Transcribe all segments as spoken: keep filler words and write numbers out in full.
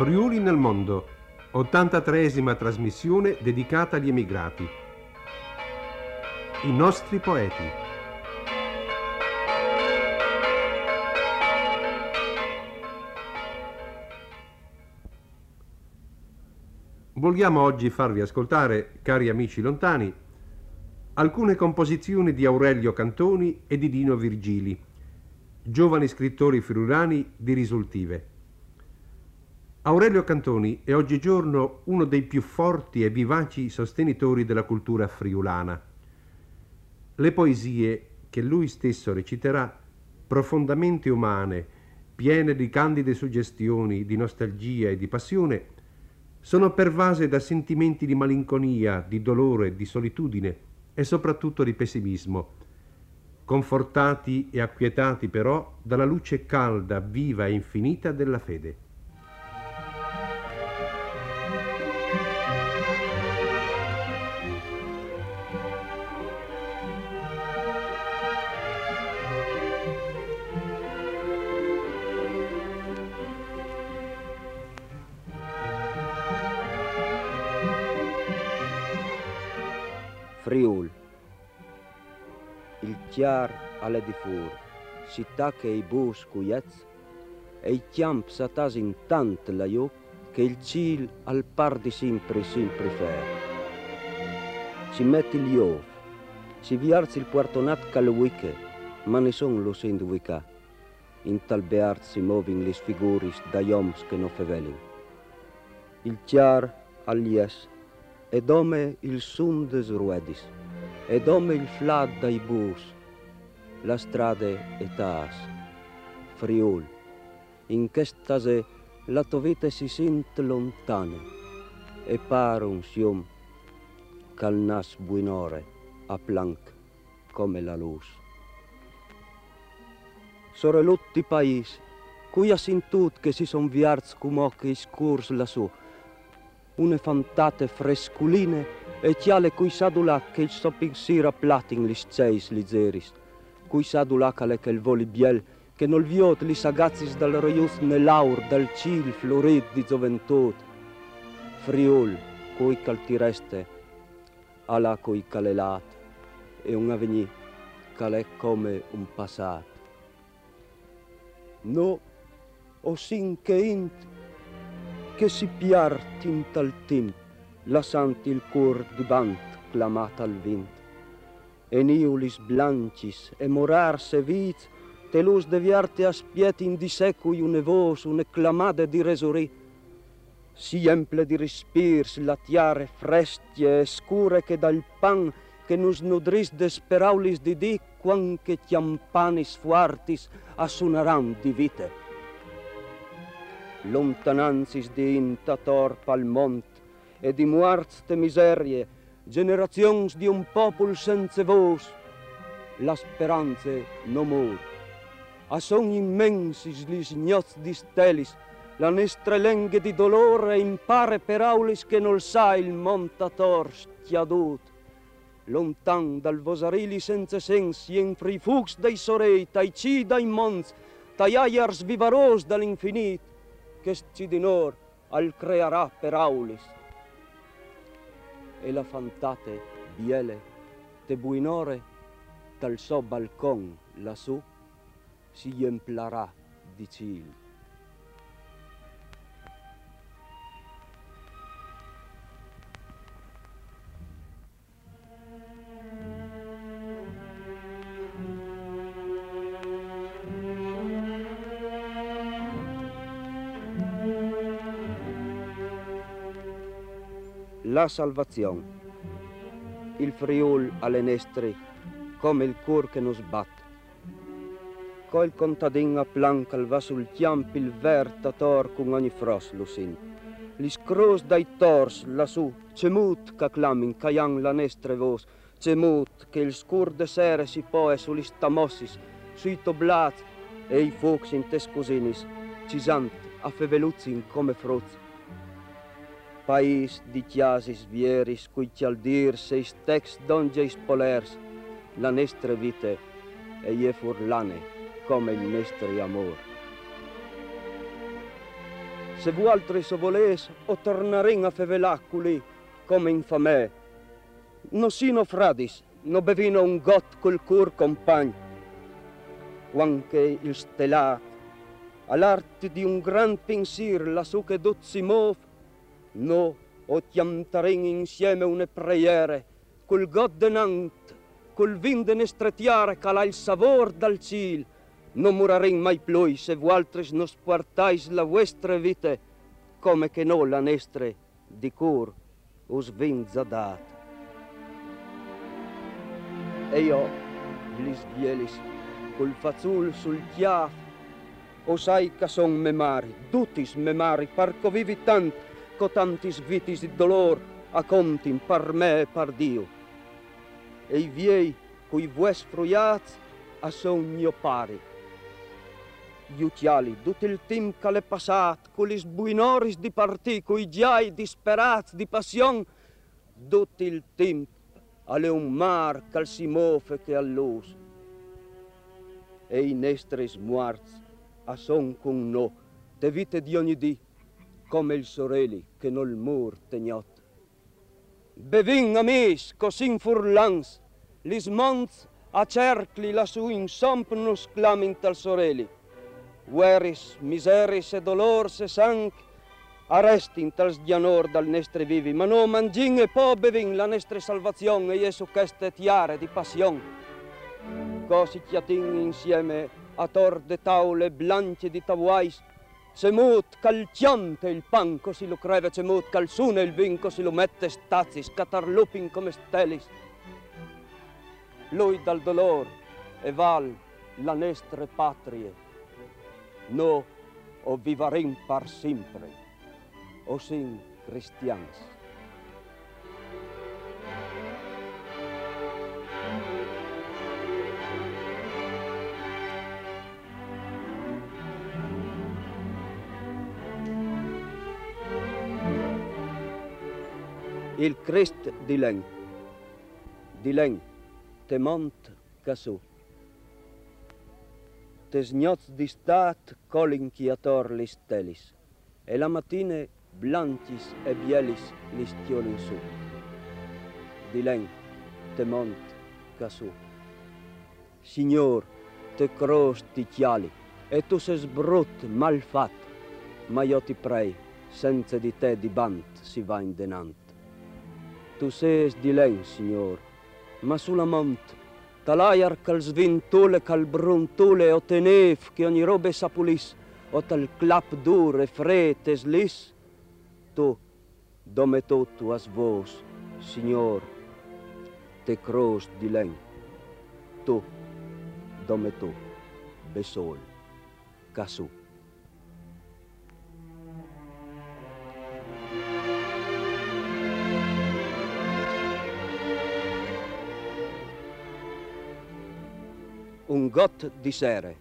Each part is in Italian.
Friuli nel mondo, ottantatreesima trasmissione dedicata agli emigrati. I nostri poeti. Vogliamo oggi farvi ascoltare, cari amici lontani, alcune composizioni di Aurelio Cantoni e di Dino Virgili, giovani scrittori friulani di risultive. Aurelio Cantoni è oggigiorno uno dei più forti e vivaci sostenitori della cultura friulana. Le poesie che lui stesso reciterà, profondamente umane, piene di candide suggestioni, di nostalgia e di passione, sono pervase da sentimenti di malinconia, di dolore, di solitudine e soprattutto di pessimismo, confortati e acquietati però dalla luce calda, viva e infinita della fede. Friul, il chiar alle di fur, città che i bus cuiez, e i chiamp s'atas in tant la iup, che il cil al par di sempre sempre fer. Si metti il iov, si viarzi il puertonat calwiche, ma ne son lo sind uica. In tal beart si movin lis figuris da ioms che no fevelin. Il chiar alies, e dome il sun des ruedis, e dome il flad dai bus, la strade etas, Friul, in ch'estase la tovite si sint lontane, e par un sium cal nas buinore a planc come la luz. Sorelutti paesi, cui ha sintut che si son viarz cum occhi scurs lassù, une fantate fresculine e chiale cui sadulac che il sopinsira platin lis ceis lizeris, cui sadulac ale che il voli biel, che nol viot li sagazzis dal roius nell'aur, dal cil florid di gioventù. Friul, cui caltireste, ala cui calelat, e un avvenir calè come un passat. No, o sin che int, che si piart in tal timp, lassanti il cor di bant clamat al vint. E niulis blancis e morar se viz, telus deviarte aspiet in disecui une vos, une clamade di resuri. Si emple di respirs la tiare frestie e scure che dal pan che nus nudris desperaulis di di, quan che chiampanis fuartis assunaran di vite. Lontananzis di intator pal mont e di muarts de miserie, generazions di un popul senza vos, la speranze no mur. A son immensis lis ignots di stelis, la nestre lenghe di dolore impare per aulis che nol sa il montator stiadut. Lontan dal vosarili senza sensi, en frifux dei sorei, tai ci dai mons, tai aiars vivaros dall'infinit, che ci dinor al crearà per aulis. E la fantate biele te buinore dal so balcon lassù si emplarà di cil. La salvazione, il Friul alle nestre, come il cor che nos batte. Col contadin a plancal va sul chiamp il vertator con ogni fros lo sin. Li scros dai tors lassù, cemut ca clamin caian la nestre vos, cemut che il scur de sere si poe sugli stamossis, sui toblat e i fox in tescosinis, cisant a feveluzin come fruz. Pais di chiasis vieris, cui cialdir seis tex dongeis polers, la nestre vite e ie furlane come il nostro amor. Se vualtri so voles, o tornarin a fevelaculi, come infame. No sino fradis, no bevino un got col cur compagn. Quanche il stelat, all'arte di un gran pensir, lassù che dot si mov, no, o chiamtarin insieme une preiere, col got denant, col vin de nestretiare, cala il savor dal cil, non murarin mai plui se vualtris nos portais la vostre vite, come che no la nestre di cur us vinza dat. E io, glis bielis, col fazzul sul chiaf, osai ca son memari, dutis memari, parco vivi tant, co tantis vitis di dolor, a contim par me e par Dio. E i viei, cui vues fruiats, a sogno pari. Iutiali, dut il tim che l'è passat, culis buinoris di partì, cui giai disperats di passion, dut il tim alle un mar cal si mofe che all'us. E i nestres muarts, a son con no, te vite di ogni dì, come il sorelli che nol mur tegnot. Bevin amis, cosin furlans, lis monts a cercli lassù in sompnus clamint al sorelli. Gueris, miseris e dolor se sanc, arrestint als dianor dal nestre vivi, ma no mangin e po bevin la nestre salvazion e jesu cheste tiare di passion. Cosi chiatin insieme a tor de taule blanche di tavuais, semut calciante il pan così lo creve, semut calzune il vin così lo mette stazis, catarlupin come stelis. Lui dal dolor e val la nestre patrie, no o vivarin par sempre, o sin cristians. Il Crist di Len, di Len, te mont casù. Te sgnoz di stat colinchiator li stelis, e la matine blancis e bielis li stiolin su. Di Len, te mont casù. Signor, te cros ti chiali, e tu ses brut, mal fat, ma io ti prei, senza di te di bant si va in denant. Tu ses di Len, signor, ma sulla mont, talaiar cal svintule, cal bruntule, o tenef, che ogni robe sapulis, o tal clap dur e fret e slis, tu, dome totu as vos, signor, te cros di Len, tu, dome tu, besol, casù. Un got di sere.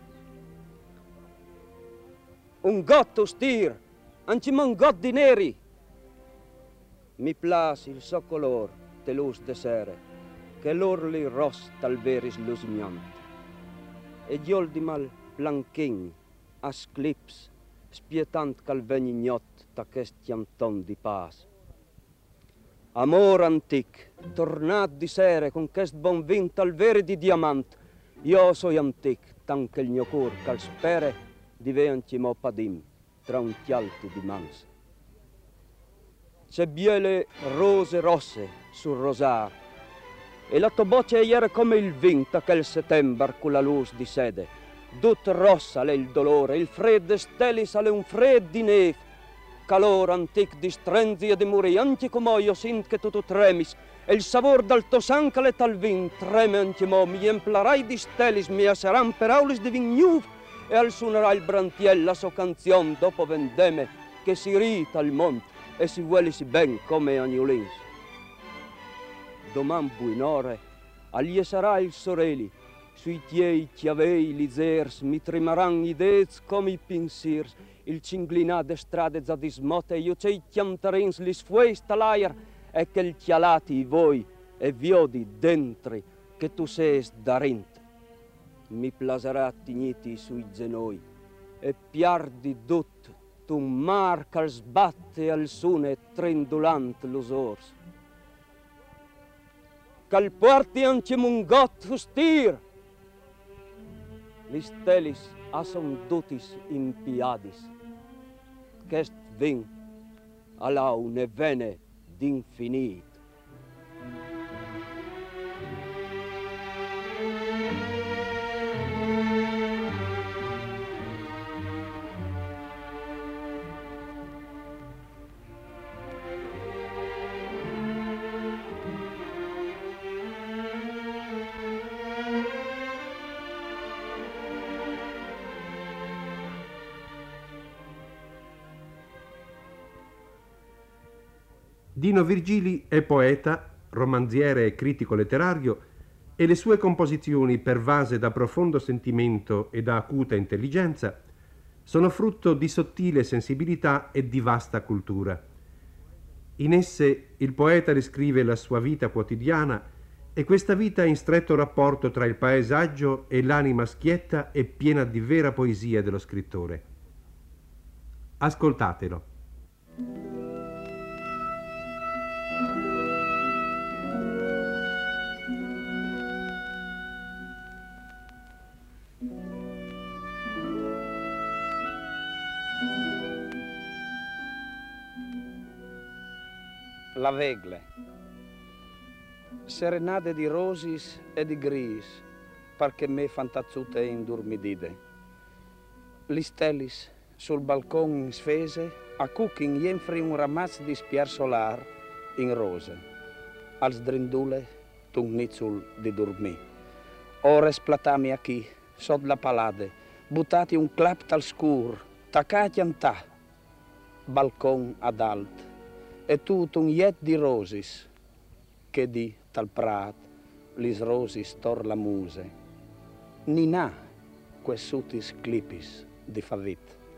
Un got ostir, ancima un got di neri. Mi plas il so color de lus de sere, che l'orli ros tal veris lusignant. E giol di mal planchin, as clips, spietant cal venignot ta chestiam ton di pas. Amor antic, tornat di sere con chest bon vin tal veri di diamant. Io so antic, tan che il mio cor cal spere diventi mo padim tra un chialti di mans. C'è biele rose rosse sul rosar e la tua voce era come il vinta che il settembre con la luce di sede. Dut rossa le il dolore, il freddo stelis ale un fred di neve. Calor antic di strenzi e di muri, anche come io sint che tu tu tremis, e il savor dal tuo sanca le tal vin, treme anche mo, mi emplarai di stelis, mi aseran per aulis di vignuv, e al suonerai il brantiel la so canzion dopo vendeme, che si rita al monte e si vuole si ben come agnolins. Doman buinore, agli sarà il soreli, sui tiei chiavei lizers, mi trimaran i dez come i pensirs, il cinglinà de strade za dismote, io c'ei chiamtarins li sfuei stalair, e che il chialati voi e viodi dentri che tu sees darint. Mi plaserà tigniti sui genoi e piardi dut un mar che sbatte al sune trendulant los ors. Cal porti anche un got hustir, li stelis asum dutis impiadis, qu'est vin alla une vene d'infinit. Dino Virgili è poeta, romanziere e critico letterario e le sue composizioni, pervase da profondo sentimento e da acuta intelligenza, sono frutto di sottile sensibilità e di vasta cultura. In esse il poeta descrive la sua vita quotidiana e questa vita in stretto rapporto tra il paesaggio e l'anima schietta e piena di vera poesia dello scrittore. Ascoltatelo. La vegle, serenade di rosis e di gris, perché me fantazzute in dormidide. Li stellis sul balcon in sfese, a cuchin jenfri un ramaz di spiar solar in rose, als drindule tung nizzul di dormì. Ores platami a chi, sot la palade, buttati un clap tal scur, tacati antà, balcon ad alt, e tutto un jet di rosis, che di tal prat lis rosis tor la muse, ninà quesutis clipis di favit.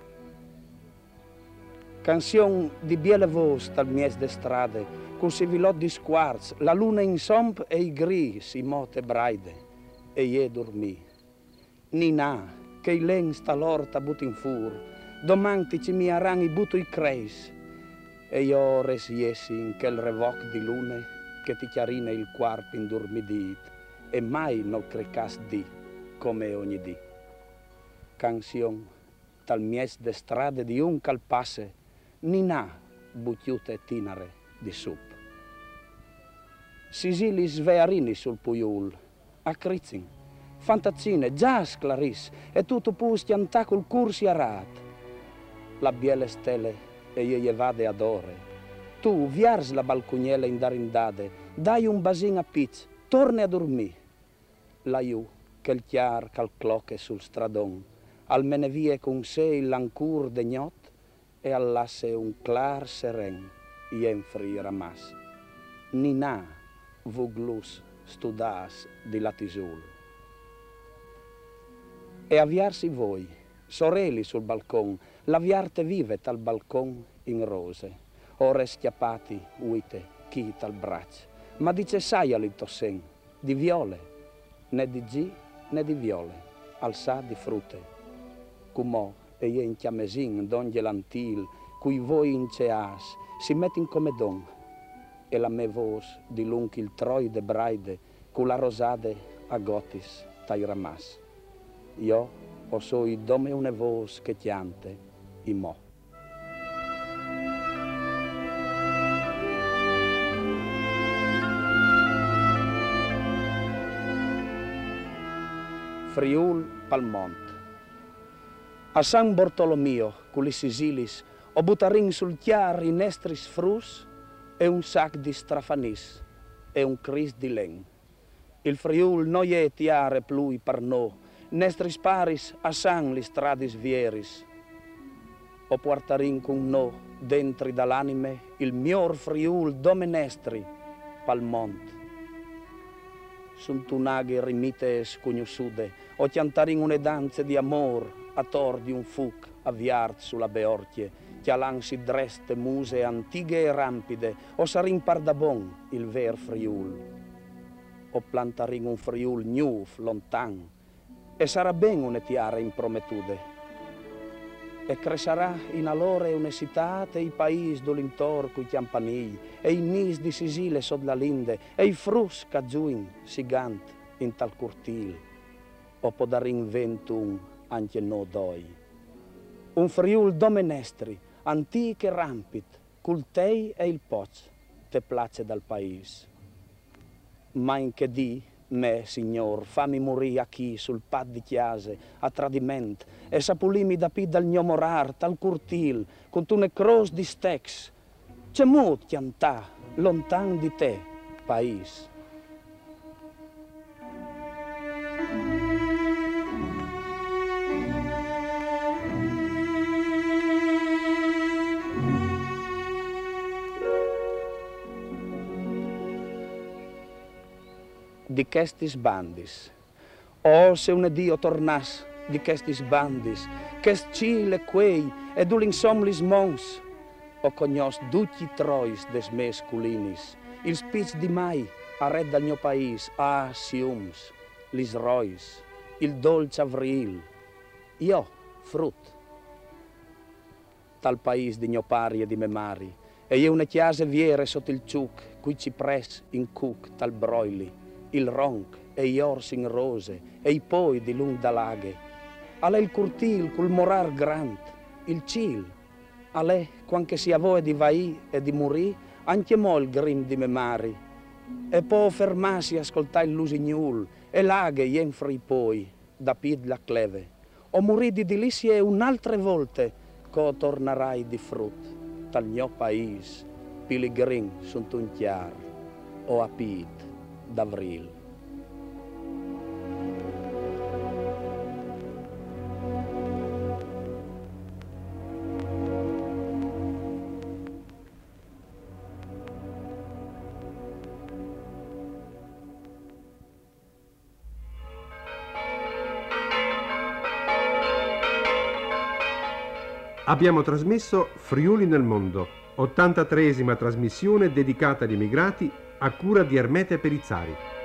Canzon di biele vos tal mies de strade, col sivilot di squarz, la luna in somp e i gris i mote braide, e ie dormì. Ninà, che i len sta l'orta but in fur, domanti ci mi aran i buto i creis, e io resiesi in quel revoc di lune che ti chiarina il quarp in dormidit e mai non cricas di come ogni di. Canzon tal mies de strade di un calpasse ninà butiute tinare di sup. Sisili svearini sul puiul, a crizzin, fantazzine, già sclaris e tutto pus chiantà col cursi arat. La biele stelle e io vade ad ore. Tu, viars la balconiera in darindade, dai un basin a pizz, torni a dormì. Laiù, che il chiar cal clocche sul stradon, al mene vie con sé il lancur de gnot, e allasse un clar seren, jenfri ramas. Ninà, vuglus, studas di latisul. E avviarsi voi, sorelli sul balcon, l'avviarte vive tal balcon in rose, ore schiappati, uite, chi tal braccio, ma dice sai all'intossen, di viole, né di gi né di viole, al sa di frutte, cumò e ie in chiamesin don gelantil, cui voi in ceas, si mettin come don, e la me vos di lunch il troi de braide, cu la rosade a gotis tai ramas. Io o soi dome une vos che chiante, i mo. Friul Palmont. A San Bartolomeo, culi sisilis, o buttarin sul chiar in estris frus, e un sac di strafanis, e un cris di len. Il Friul no è tiare plui per no, nestris paris a San li stradis vieris. O portarin con no, dentri dall'anime, il mior Friul domenestri, Palmont. Sunt unaghe rimite scugnusude, o chiantarin une danze di amor, a tor di un fuc avviart sulla beortie, chialan si dreste muse antighe e rampide, o sarin pardabon il ver Friul. O plantarin un Friul gnuf, lontan, e sarà ben une tiara in prometude. e crescerà in allora una città e i paesi dell'intorno coi campanili e i nis di Sicile sotto la linde e i frus cagiuin sigant in tal cortil o può dare in ventun anche no doi. Un Friul domenestri, antiche rampit, cul tei e il poc, te place dal paese. Ma in che di, me, signor, fammi morì a chi sul pad di chiase, a tradiment, e sapulimi da pi dal gnomorar, tal curtil, con tune cross di stex. C'è mut chiantà, lontan di te, paese. Di questis bandis. Oh, se un Dio tornas di questis bandis, quest cile quei ed ulinsomlis mons, o cognos duci trois des mes culinis, il spic di mai a red dal mio país, ah, siums, lis rois, il dolce avril, io, frut. Tal país di mio pari e di me mari, e io una chiase viere sotto il ciuc, cui cipres in cuc tal broili, il ronc e gli orsi in rose e i poi di lung da laghe. A lei il curtil col morar grant, il cil. A lei, quanche sia voi di vai e di morì, anche mo il grim di me mari. E può fermarsi ascoltare il lusignul e laghe jenfri poi, da pid la cleve. O morì di delizie un'altre volte, co tornerai di frut, tal mio país, piligrin sunt un chiar, o a pid d'avril. Abbiamo trasmesso Friuli nel mondo, ottantatreesima trasmissione dedicata agli immigrati a cura di Ermete Perizzari.